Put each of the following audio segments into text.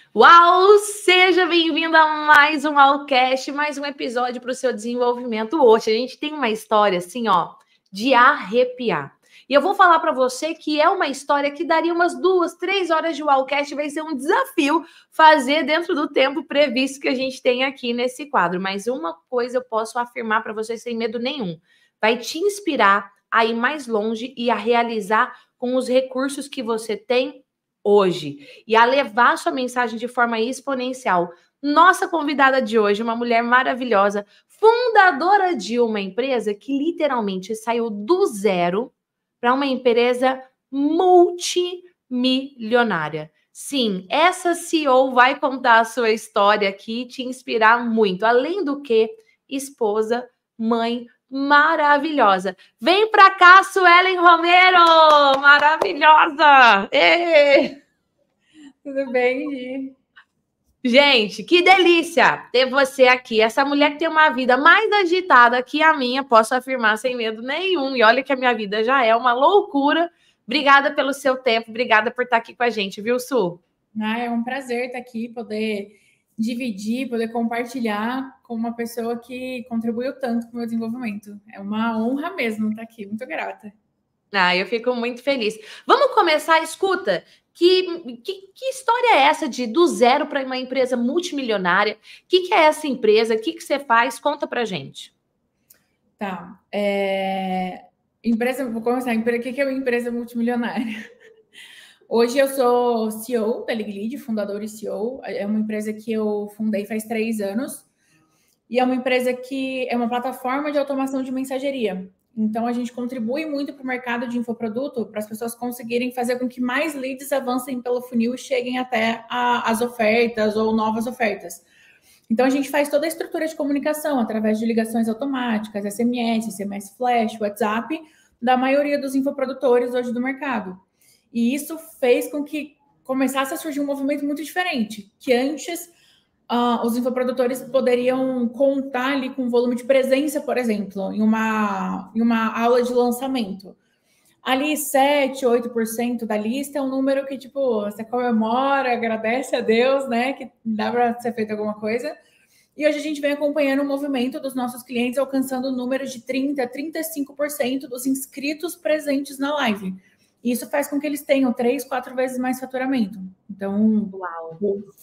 Uau! Seja bem-vindo a mais um Allcast, mais um episódio para o seu desenvolvimento. Hoje a gente tem uma história assim, ó, de arrepiar. E eu vou falar para você que é uma história que daria umas 2, 3 horas de Allcast, vai ser um desafio fazer dentro do tempo previsto que a gente tem aqui nesse quadro. Mas uma coisa eu posso afirmar para você sem medo nenhum, vai te inspirar a ir mais longe e a realizar com os recursos que você tem hoje e a levar sua mensagem de forma exponencial. Nossa convidada de hoje, uma mulher maravilhosa, fundadora de uma empresa que literalmente saiu do zero para uma empresa multimilionária. Sim, essa CEO vai contar a sua história aqui e te inspirar muito. Além do que, esposa, mãe maravilhosa. Vem para cá, Suelen Romero! Maravilhosa! Tudo bem, Gi? Gente, que delícia ter você aqui. Essa mulher que tem uma vida mais agitada que a minha, posso afirmar sem medo nenhum. E olha que a minha vida já é uma loucura. Obrigada pelo seu tempo, obrigada por estar aqui com a gente, viu, Su? É um prazer estar aqui, poder dividir, poder compartilhar com uma pessoa que contribuiu tanto com o meu desenvolvimento. É uma honra mesmo estar aqui, muito grata. Eu fico muito feliz. Vamos começar, escuta, que história é essa de do zero para uma empresa multimilionária? O que é essa empresa? O que você faz? Conta pra gente. Tá. Vou começar. O que é uma empresa multimilionária? Hoje eu sou CEO da LigLead, fundadora e CEO. É uma empresa que eu fundei faz 3 anos. E é uma empresa que é uma plataforma de automação de mensageria. Então, a gente contribui muito para o mercado de infoproduto, para as pessoas conseguirem fazer com que mais leads avancem pelo funil e cheguem até as ofertas ou novas ofertas. Então, a gente faz toda a estrutura de comunicação através de ligações automáticas, SMS Flash, WhatsApp, da maioria dos infoprodutores hoje do mercado. E isso fez com que começasse a surgir um movimento muito diferente, que antes os infoprodutores poderiam contar ali com volume de presença, por exemplo, em uma aula de lançamento. Ali 7, 8% da lista é um número que, tipo, você comemora, agradece a Deus, né? Que dá para ser feita alguma coisa. E hoje a gente vem acompanhando o movimento dos nossos clientes alcançando números de 30% a 35% dos inscritos presentes na live. E isso faz com que eles tenham 3, 4 vezes mais faturamento. Então, Uau.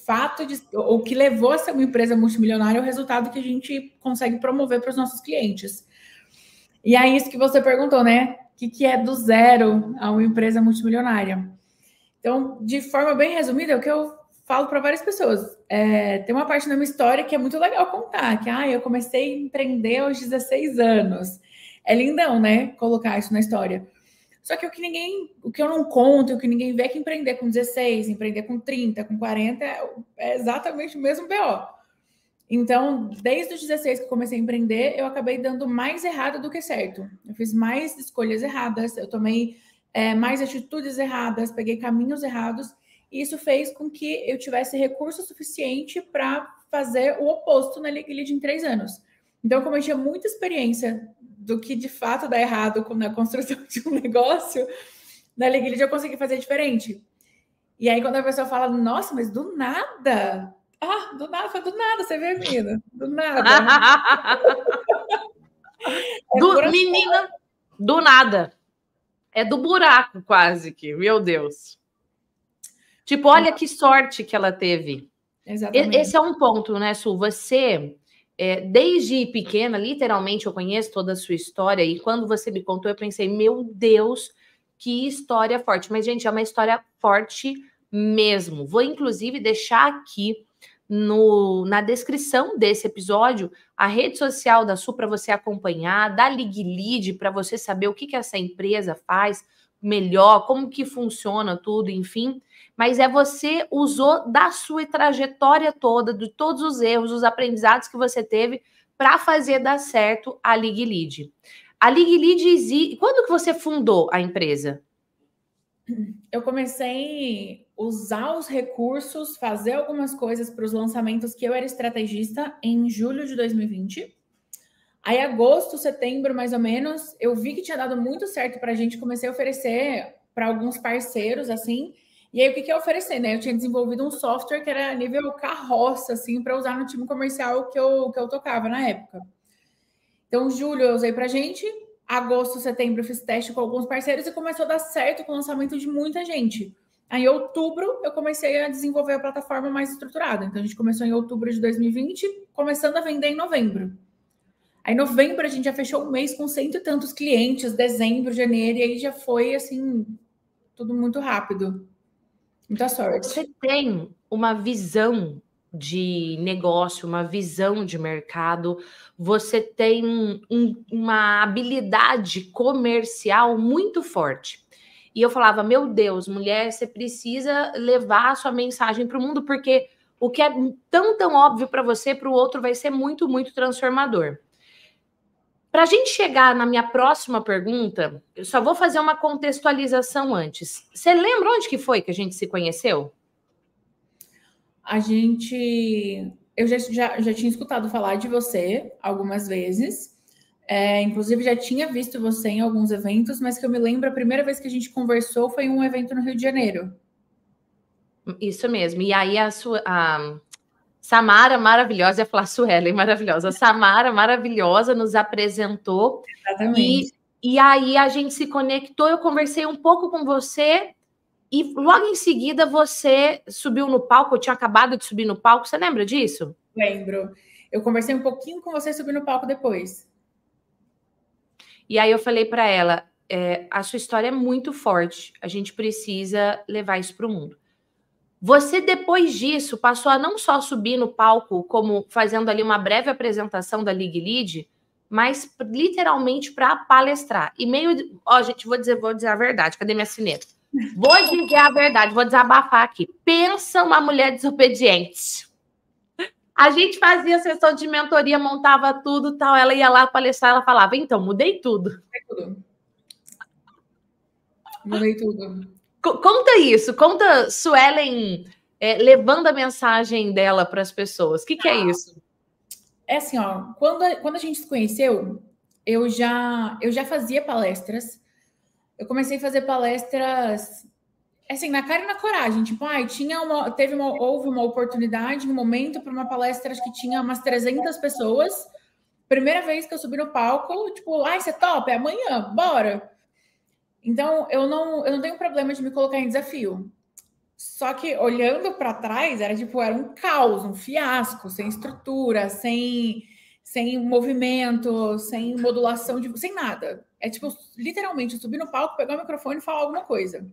O que levou a ser uma empresa multimilionária é o resultado que a gente consegue promover para os nossos clientes. E é isso que você perguntou, né? O que é do zero a uma empresa multimilionária? Então, de forma bem resumida, é o que eu falo para várias pessoas. Tem uma parte da minha história que é muito legal contar, que eu comecei a empreender aos 16 anos. É lindão, né? Colocar isso na história. Só que o que eu não conto, o que ninguém vê é que empreender com 16, empreender com 30, com 40 é exatamente o mesmo BO. Então, desde os 16 que eu comecei a empreender, eu acabei dando mais errado do que certo. Eu fiz mais escolhas erradas, eu tomei mais atitudes erradas, peguei caminhos errados, e isso fez com que eu tivesse recurso suficiente para fazer o oposto na LigLead em 3 anos. Então, como eu tinha muita experiência do que de fato dá errado na construção de um negócio, na LigLead eu consegui fazer diferente. E aí, quando a pessoa fala, nossa, mas do nada... do nada, você vê, menina? Do nada. Menina, do nada. É do buraco, quase que. Meu Deus. Tipo, olha que sorte que ela teve. Exatamente. Esse é um ponto, né, Su? Você, desde pequena, literalmente, eu conheço toda a sua história, e quando você me contou, eu pensei, meu Deus, que história forte. Mas, gente, é uma história forte mesmo. Vou, inclusive, deixar aqui na descrição desse episódio a rede social da Su para você acompanhar, da LigLead para você saber o que essa empresa faz melhor, como que funciona tudo, enfim. Mas você usou da sua trajetória toda, de todos os erros, os aprendizados que você teve para fazer dar certo a LigLead. A LigLead existe... Quando que você fundou a empresa? Eu comecei a usar os recursos, fazer algumas coisas para os lançamentos que eu era estrategista em julho de 2020. Aí, agosto, setembro, mais ou menos, eu vi que tinha dado muito certo para a gente, comecei a oferecer para alguns parceiros, assim, E aí, o que eu ofereci, né? Eu tinha desenvolvido um software que era nível carroça, assim, para usar no time comercial que eu tocava na época. Então, julho eu usei pra gente, agosto, setembro eu fiz teste com alguns parceiros e começou a dar certo com o lançamento de muita gente. Aí, em outubro, eu comecei a desenvolver a plataforma mais estruturada. Então, a gente começou em outubro de 2020, começando a vender em novembro. Aí, em novembro, a gente já fechou um mês com 100 e tantos clientes, dezembro, janeiro, e aí já foi, assim, tudo muito rápido. Muita sorte. Você tem uma visão de negócio, uma visão de mercado, você tem uma habilidade comercial muito forte. E eu falava, meu Deus, mulher, você precisa levar a sua mensagem para o mundo, porque o que é tão óbvio para você, para o outro vai ser muito, muito transformador. Para a gente chegar na minha próxima pergunta, eu só vou fazer uma contextualização antes. Você lembra onde que foi que a gente se conheceu? Eu já tinha escutado falar de você algumas vezes. Inclusive, já tinha visto você em alguns eventos, mas que eu me lembro, a primeira vez que a gente conversou foi em um evento no Rio de Janeiro. Isso mesmo. E aí a Samara maravilhosa, ia falar Suelen maravilhosa. A Samara maravilhosa nos apresentou. Exatamente. E aí a gente se conectou, eu conversei um pouco com você e logo em seguida você subiu no palco, eu tinha acabado de subir no palco, você lembra disso? Lembro. Eu conversei um pouquinho com você subindo no palco depois. E aí eu falei para ela, a sua história é muito forte, a gente precisa levar isso para o mundo. Você, depois disso, passou a não só subir no palco, como fazendo ali uma breve apresentação da League Lead, mas literalmente para palestrar. E meio... Ó, gente, vou dizer a verdade. Cadê minha sineta? Vou dizer a verdade, vou desabafar aqui. Pensa uma mulher desobediente. A gente fazia sessão de mentoria, montava tudo, tal. Ela ia lá palestrar, ela falava, então, mudei tudo. Mudei tudo. Conta isso, conta Suelen levando a mensagem dela para as pessoas. O que é isso? É assim, ó, quando a gente se conheceu, eu já fazia palestras. Eu comecei a fazer palestras assim, na cara e na coragem. Tipo, houve uma oportunidade, um momento para uma palestra, acho que tinha umas 300 pessoas. Primeira vez que eu subi no palco, tipo, você topa? É amanhã, bora. Então, eu não tenho problema de me colocar em desafio. Só que olhando para trás, era um caos, um fiasco, sem estrutura, sem movimento, sem modulação, sem nada. É tipo, literalmente, subir no palco, pegar o microfone e falar alguma coisa.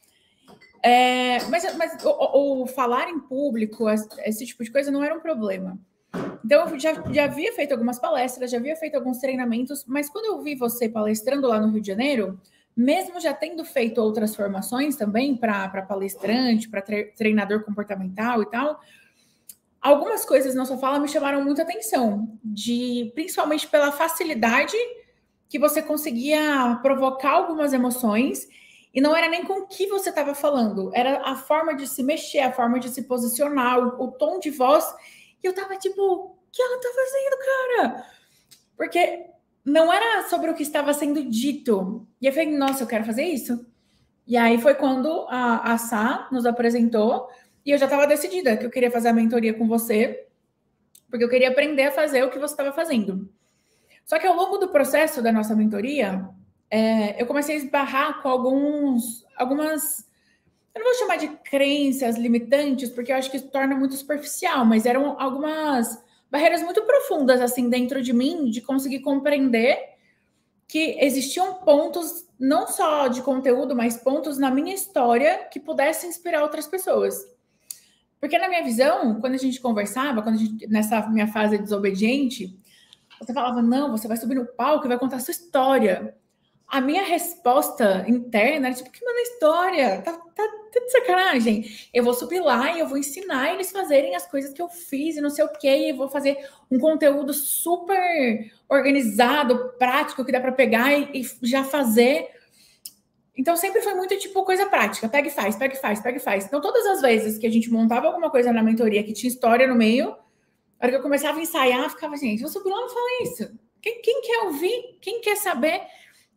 Mas o falar em público, esse tipo de coisa, não era um problema. Então, eu já havia feito algumas palestras, já havia feito alguns treinamentos, mas quando eu vi você palestrando lá no Rio de Janeiro, mesmo já tendo feito outras formações também para palestrante, para treinador comportamental e tal, algumas coisas na sua fala me chamaram muita atenção, principalmente pela facilidade que você conseguia provocar algumas emoções, e não era nem com o que você estava falando, era a forma de se mexer, a forma de se posicionar, o tom de voz, e eu tava tipo, o que ela tá fazendo, cara? Porque não era sobre o que estava sendo dito. E eu falei, nossa, eu quero fazer isso. E aí foi quando a Sá nos apresentou, e eu já estava decidida que eu queria fazer a mentoria com você, porque eu queria aprender a fazer o que você estava fazendo. Só que ao longo do processo da nossa mentoria, eu comecei a esbarrar com algumas, eu não vou chamar de crenças limitantes, porque eu acho que isso torna muito superficial, mas eram algumas barreiras muito profundas, assim, dentro de mim, de conseguir compreender que existiam pontos, não só de conteúdo, mas pontos na minha história que pudessem inspirar outras pessoas. Porque na minha visão, quando a gente conversava, nessa minha fase desobediente, você falava, não, você vai subir no palco e vai contar a sua história. A minha resposta interna era tipo, que mano, história? Tá de sacanagem. Eu vou subir lá e eu vou ensinar eles fazerem as coisas que eu fiz e não sei o quê. E eu vou fazer um conteúdo super organizado, prático, que dá para pegar e já fazer. Então, sempre foi muito tipo coisa prática. Pega e faz, pega e faz, pega e faz. Então, todas as vezes que a gente montava alguma coisa na mentoria que tinha história no meio, a hora que eu começava a ensaiar, ficava, gente, vou subir lá e não falar isso. Quem quer ouvir? Quem quer saber?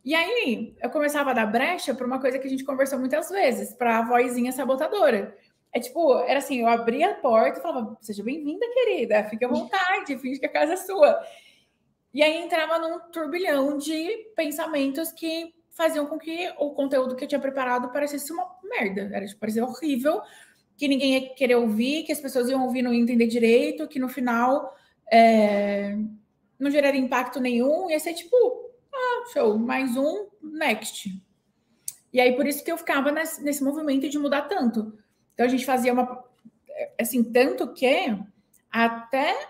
E aí, eu começava a dar brecha para uma coisa que a gente conversou muitas vezes, para a vozinha sabotadora. É tipo, era assim, eu abria a porta e falava, seja bem-vinda, querida, fique à vontade, finge que a casa é sua. E aí entrava num turbilhão de pensamentos que faziam com que o conteúdo que eu tinha preparado parecesse uma merda. Era, tipo, parecia horrível, que ninguém ia querer ouvir, que as pessoas iam ouvir e não iam entender direito, que no final não geraria impacto nenhum. Ia ser tipo, show, mais um, next. E aí, por isso que eu ficava nesse movimento de mudar tanto. Então, a gente fazia uma... Assim, tanto que até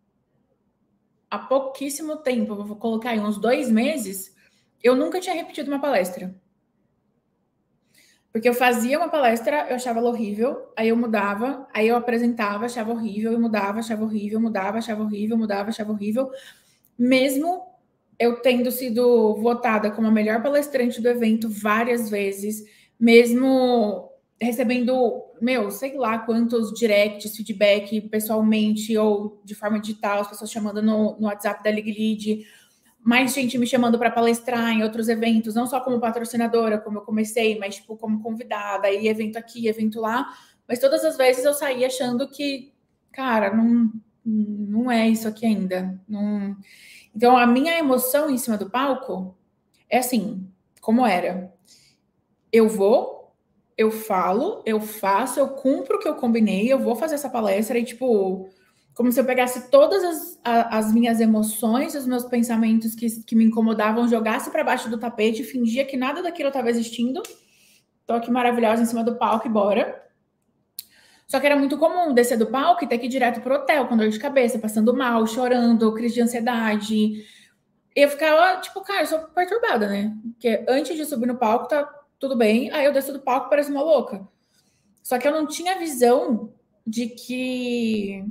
há pouquíssimo tempo, vou colocar aí uns 2 meses, eu nunca tinha repetido uma palestra. Porque eu fazia uma palestra, eu achava ela horrível, aí eu mudava, aí eu apresentava, achava horrível, eu mudava, achava horrível, mudava, achava horrível, mudava, achava horrível. Mesmo eu tendo sido votada como a melhor palestrante do evento várias vezes, mesmo recebendo, sei lá quantos directs, feedback pessoalmente ou de forma digital, as pessoas chamando no WhatsApp da League Lead, mais gente me chamando para palestrar em outros eventos, não só como patrocinadora, como eu comecei, mas tipo como convidada, aí evento aqui, evento lá, mas todas as vezes eu saí achando que, cara, não é isso aqui ainda. Não... Então, a minha emoção em cima do palco é assim, como era. Eu vou, eu falo, eu faço, eu cumpro o que eu combinei, eu vou fazer essa palestra e, tipo, como se eu pegasse todas as minhas emoções, os meus pensamentos que me incomodavam, jogasse para baixo do tapete, fingia que nada daquilo estava existindo. Tô aqui maravilhosa em cima do palco e bora. Só que era muito comum descer do palco e ter que ir direto pro hotel, com dor de cabeça, passando mal, chorando, crise de ansiedade. E eu ficava, tipo, cara, eu sou perturbada, né? Porque antes de subir no palco, tá tudo bem. Aí eu desço do palco, parece uma louca. Só que eu não tinha visão de que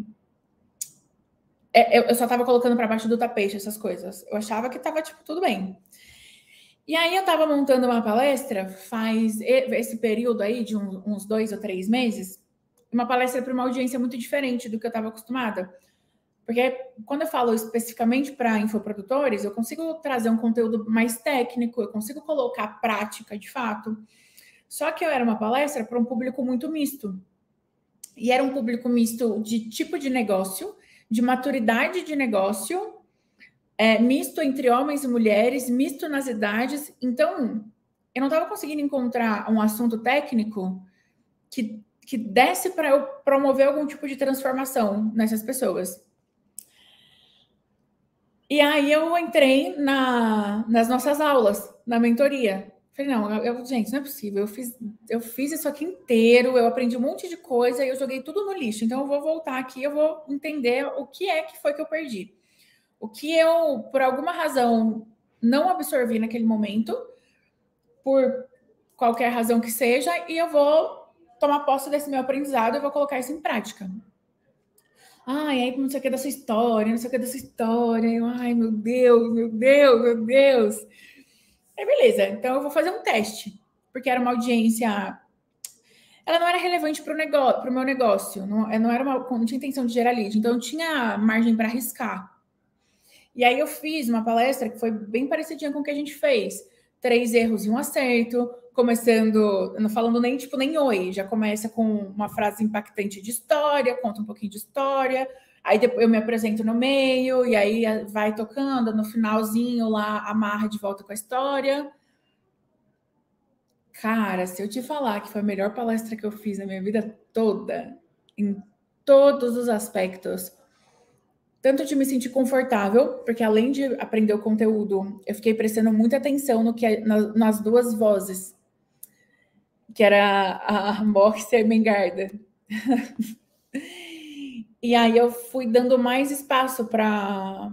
eu só tava colocando para baixo do tapete essas coisas. Eu achava que tava, tipo, tudo bem. E aí eu tava montando uma palestra faz esse período aí de uns 2 ou 3 meses, uma palestra para uma audiência muito diferente do que eu estava acostumada. Porque quando eu falo especificamente para infoprodutores, eu consigo trazer um conteúdo mais técnico, eu consigo colocar prática de fato. Só que eu era uma palestra para um público muito misto. E era um público misto de tipo de negócio, de maturidade de negócio, misto entre homens e mulheres, misto nas idades. Então, eu não estava conseguindo encontrar um assunto técnico que desse para eu promover algum tipo de transformação nessas pessoas. E aí eu entrei nas nossas aulas, na mentoria. Falei, não, gente, não é possível. Eu fiz isso aqui inteiro, eu aprendi um monte de coisa e eu joguei tudo no lixo. Então eu vou voltar aqui, eu vou entender o que é que foi que eu perdi. O que eu, por alguma razão, não absorvi naquele momento, por qualquer razão que seja, e eu vou tomar posse desse meu aprendizado e vou colocar isso em prática. Ai, aí não sei o que dessa história, não sei o que dessa história. Eu, ai, meu Deus, meu Deus, meu Deus. Aí, beleza, então eu vou fazer um teste, porque era uma audiência... Ela não era relevante para o meu negócio, não tinha intenção de gerar lead, então eu tinha margem para arriscar. E aí eu fiz uma palestra que foi bem parecidinha com o que a gente fez. 3 erros e um acerto, começando, não falando nem oi, já começa com uma frase impactante de história, conta um pouquinho de história, aí depois eu me apresento no meio, e aí vai tocando, no finalzinho lá, amarra de volta com a história. Cara, se eu te falar que foi a melhor palestra que eu fiz na minha vida toda, em todos os aspectos, tanto de me sentir confortável, porque além de aprender o conteúdo, eu fiquei prestando muita atenção nas 2 vozes, que era a Morse e a Mengarda. E aí eu fui dando mais espaço para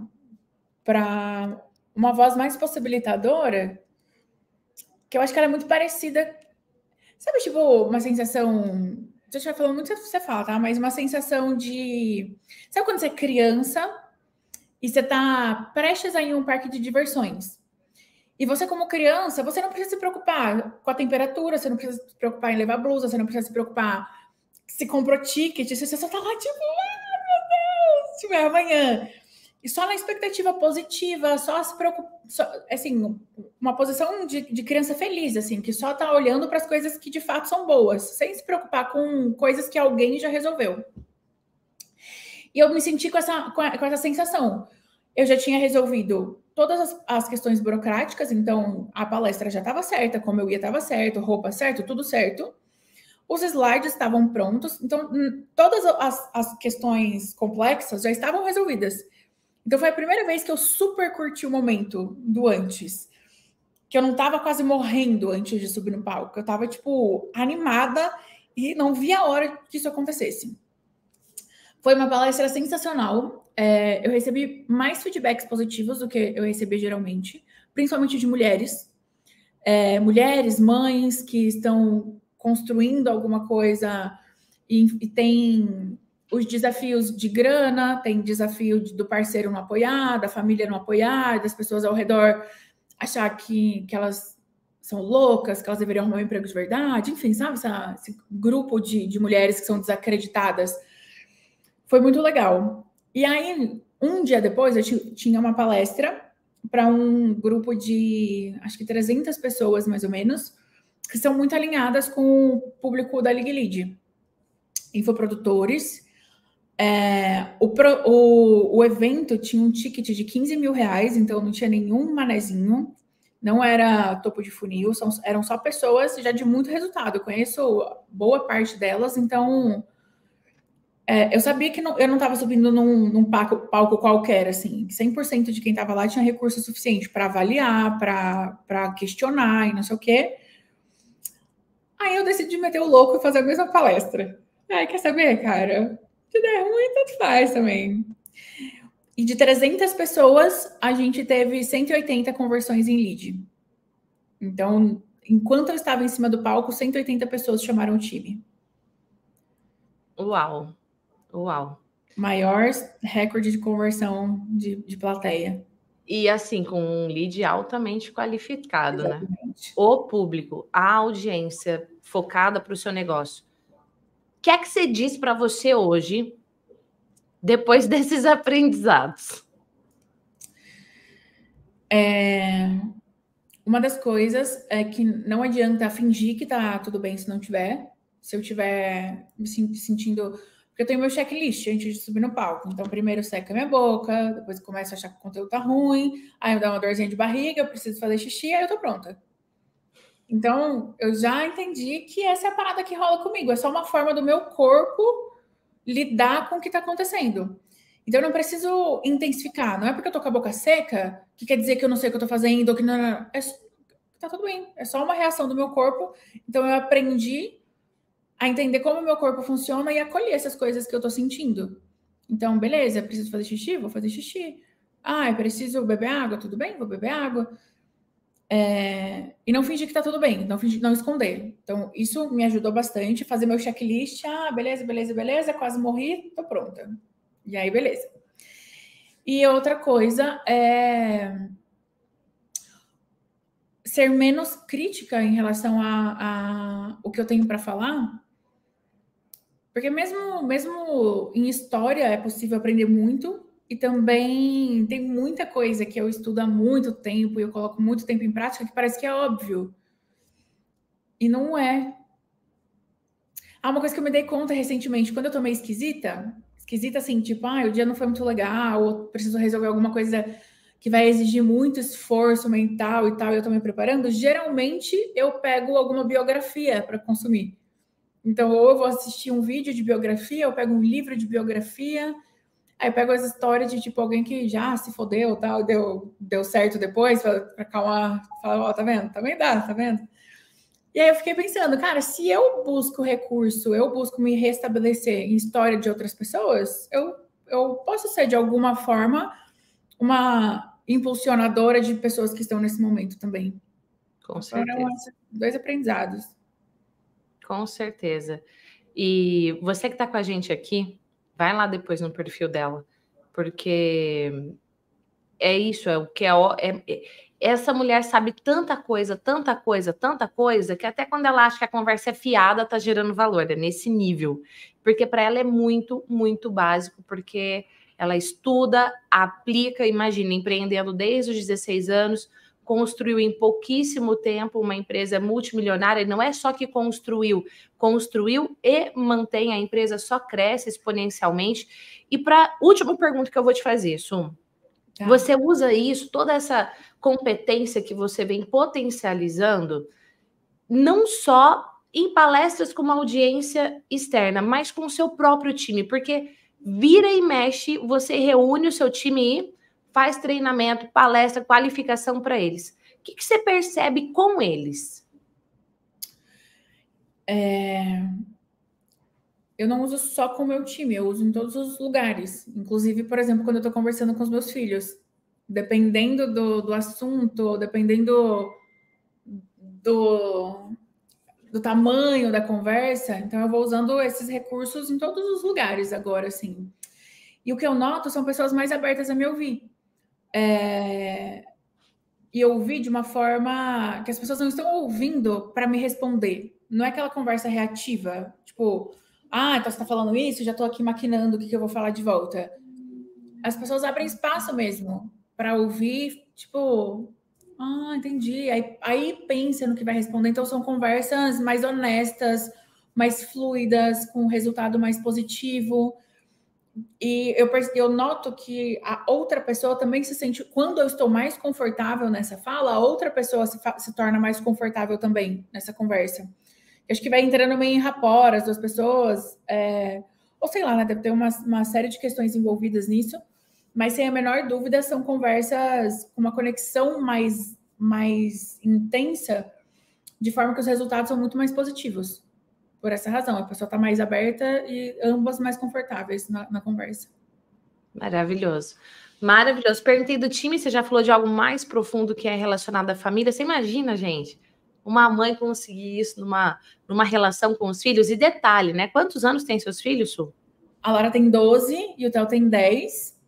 uma voz mais possibilitadora, que eu acho que era muito parecida. Sabe, tipo, uma sensação... Se eu estiver falando muito, você fala, tá? Mas uma sensação de... Sabe quando você é criança e você tá prestes a ir em um parque de diversões? E você, como criança, você não precisa se preocupar com a temperatura, você não precisa se preocupar em levar blusa, você não precisa se preocupar se comprou ticket, você só tá lá, tipo, ah, meu Deus, tipo, é amanhã. e só na expectativa positiva, só se preocupa, assim, uma posição de criança feliz, assim, que só tá olhando para as coisas que de fato são boas, sem se preocupar com coisas que alguém já resolveu. E eu me senti com essa sensação. Eu já tinha resolvido todas as questões burocráticas, então a palestra já estava certa, como eu ia estava certo, roupa certo, tudo certo. Os slides estavam prontos, então todas as questões complexas já estavam resolvidas. Então foi a primeira vez que eu super curti o momento do antes. Que eu não estava quase morrendo antes de subir no palco. Eu estava, tipo, animada e não via a hora que isso acontecesse. Foi uma palestra sensacional. Eu recebi mais feedbacks positivos do que eu recebi geralmente, principalmente de mulheres. Mulheres, mães que estão construindo alguma coisa e tem os desafios de grana, tem desafio do parceiro não apoiar, da família não apoiar, das pessoas ao redor achar que elas são loucas, que elas deveriam arrumar um emprego de verdade, enfim, sabe? Esse grupo de mulheres que são desacreditadas. Foi muito legal. E aí, um dia depois, eu tinha uma palestra para um grupo de, acho que 300 pessoas, mais ou menos, que são muito alinhadas com o público da League Lead. Infoprodutores. O evento tinha um ticket de 15 mil reais, então não tinha nenhum manezinho, não era topo de funil, eram só pessoas já de muito resultado. Eu conheço boa parte delas, então eu sabia que eu não estava subindo num palco qualquer, assim. 100% de quem estava lá tinha recurso suficiente para avaliar, para questionar e não sei o quê. Aí eu decidi meter o louco e fazer a mesma palestra. Quer saber, cara? Se der ruim, tanto faz também. E de 300 pessoas, a gente teve 180 conversões em lead. Então, enquanto eu estava em cima do palco, 180 pessoas chamaram o time. Uau! Uau! Maior recorde de conversão de plateia. E assim, com um lead altamente qualificado, exatamente, né? O público, a audiência focada para o seu negócio. O que é que você diz para você hoje, depois desses aprendizados? Uma das coisas é que não adianta fingir que tá tudo bem se não tiver. Se eu tiver me sentindo... Porque eu tenho meu checklist antes de subir no palco. Então, primeiro seca minha boca, depois começo a achar que o conteúdo tá ruim, aí eu dou uma dorzinha de barriga, eu preciso fazer xixi, aí eu tô pronta. Então, eu já entendi que essa é a parada que rola comigo. É só uma forma do meu corpo lidar com o que tá acontecendo. Então, eu não preciso intensificar. Não é porque eu tô com a boca seca que quer dizer que eu não sei o que eu tô fazendo, ou que não. Tá tudo bem. É só uma reação do meu corpo. Então, eu aprendi a entender como o meu corpo funciona e acolher essas coisas que eu tô sentindo. Então, beleza, eu preciso fazer xixi? Vou fazer xixi. Eu preciso beber água? Tudo bem, vou beber água. E não fingir que tá tudo bem, não esconder. Então, isso me ajudou bastante. Fazer meu checklist. Beleza, quase morri, tô pronta. E aí, beleza. E outra coisa é ser menos crítica em relação a o que eu tenho para falar. Porque mesmo em história é possível aprender muito. E também tem muita coisa que eu estudo há muito tempo e eu coloco muito tempo em prática que parece que é óbvio. E não é. Uma coisa que eu me dei conta recentemente, quando eu tô meio esquisita assim, tipo, o dia não foi muito legal, ou preciso resolver alguma coisa que vai exigir muito esforço mental e tal, e eu tô me preparando, geralmente eu pego alguma biografia para consumir. Então, ou eu vou assistir um vídeo de biografia, eu pego um livro de biografia, aí eu pego as histórias de, tipo, alguém que já se fodeu, tal, deu certo depois, pra acalmar, falar, tá vendo? Também dá, tá vendo? E aí eu fiquei pensando, cara, se eu busco recurso, eu busco me restabelecer em história de outras pessoas, eu posso ser, de alguma forma, uma impulsionadora de pessoas que estão nesse momento também. Com certeza. Foram 2 aprendizados. Com certeza. E você que está com a gente aqui, vai lá depois no perfil dela, porque é isso, é o que essa mulher sabe tanta coisa, que até quando ela acha que a conversa é fiada, tá gerando valor, é nesse nível. Porque para ela é muito, muito básico, porque ela estuda, aplica, imagina, empreendendo desde os 16 anos, construiu em pouquíssimo tempo uma empresa multimilionária. Não é só que construiu e mantém, a empresa só cresce exponencialmente. E para última pergunta que eu vou te fazer, Sum, você usa isso, toda essa competência que você vem potencializando, não só em palestras com uma audiência externa, mas com o seu próprio time, porque vira e mexe, você reúne o seu time e faz treinamento, palestra, qualificação para eles. O que você percebe com eles? Eu não uso só com o meu time, eu uso em todos os lugares. Inclusive, por exemplo, quando eu estou conversando com os meus filhos. Dependendo do assunto, dependendo do tamanho da conversa, então eu vou usando esses recursos em todos os lugares agora, assim. E o que eu noto são pessoas mais abertas a me ouvir. E ouvir de uma forma que as pessoas não estão ouvindo para me responder. Não é aquela conversa reativa, tipo, então você está falando isso, já estou aqui maquinando o que eu vou falar de volta. As pessoas abrem espaço mesmo para ouvir, tipo, entendi. Aí pensa no que vai responder. Então são conversas mais honestas, mais fluidas, com um resultado mais positivo. E eu noto que a outra pessoa também se sente, quando eu estou mais confortável nessa fala, a outra pessoa se torna mais confortável também nessa conversa. Eu acho que vai entrando meio em rapport as duas pessoas, ou sei lá, né, deve ter uma série de questões envolvidas nisso, mas sem a menor dúvida são conversas com uma conexão mais intensa, de forma que os resultados são muito mais positivos. Por essa razão, a pessoa está mais aberta e ambas mais confortáveis na conversa. Maravilhoso. Maravilhoso. Perguntei do time, você já falou de algo mais profundo que é relacionado à família. Você imagina, gente, uma mãe conseguir isso numa relação com os filhos? E detalhe, né? Quantos anos tem seus filhos, Su? A Laura tem 12 e o Theo tem 10.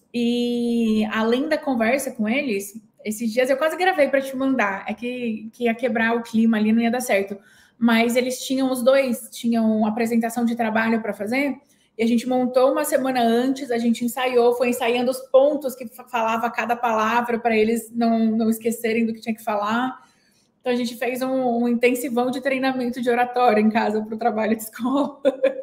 E além da conversa com eles, esses dias eu quase gravei para te mandar. É que ia quebrar o clima ali, não ia dar certo. Mas eles os dois tinham apresentação de trabalho para fazer, e a gente montou uma semana antes, a gente ensaiou, foi ensaiando os pontos que falava cada palavra para eles não esquecerem do que tinha que falar. Então a gente fez um intensivão de treinamento de oratória em casa para o trabalho de escola.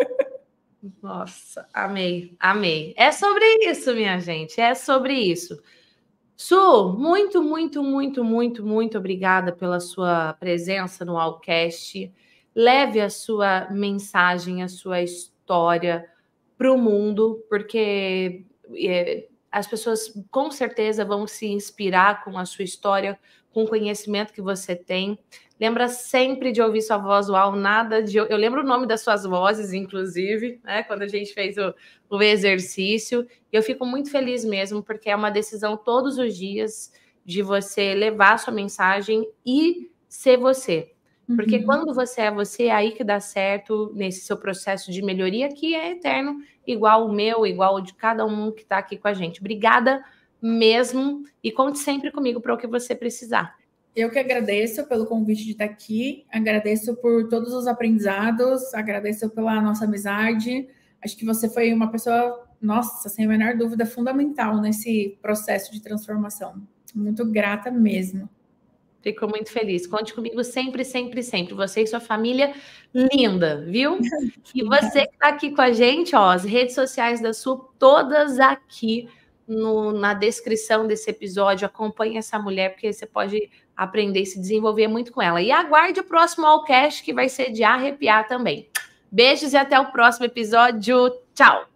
Nossa, amei, amei. É sobre isso, minha gente, é sobre isso. Su, muito, muito, muito, muito, muito obrigada pela sua presença no Allcast. Leve a sua mensagem, a sua história para o mundo, porque as pessoas com certeza vão se inspirar com a sua história, com o conhecimento que você tem. Lembra sempre de ouvir sua voz uau, nada de... Eu lembro o nome das suas vozes, inclusive, né, quando a gente fez o exercício. E eu fico muito feliz mesmo, porque é uma decisão todos os dias de você levar a sua mensagem e ser você. Porque quando você é aí que dá certo nesse seu processo de melhoria, que é eterno, igual o meu, igual o de cada um que está aqui com a gente. Obrigada mesmo e conte sempre comigo para o que você precisar. Eu que agradeço pelo convite de estar aqui, agradeço por todos os aprendizados, agradeço pela nossa amizade. Acho que você foi uma pessoa, nossa, sem a menor dúvida, fundamental nesse processo de transformação. Muito grata mesmo. Fico muito feliz. Conte comigo sempre, sempre, sempre. Você e sua família linda, viu? E você que está aqui com a gente, ó, as redes sociais da Su, todas aqui na descrição desse episódio. Acompanhe essa mulher, porque você pode aprender e se desenvolver muito com ela. E aguarde o próximo Allcast, que vai ser de arrepiar também. Beijos e até o próximo episódio. Tchau!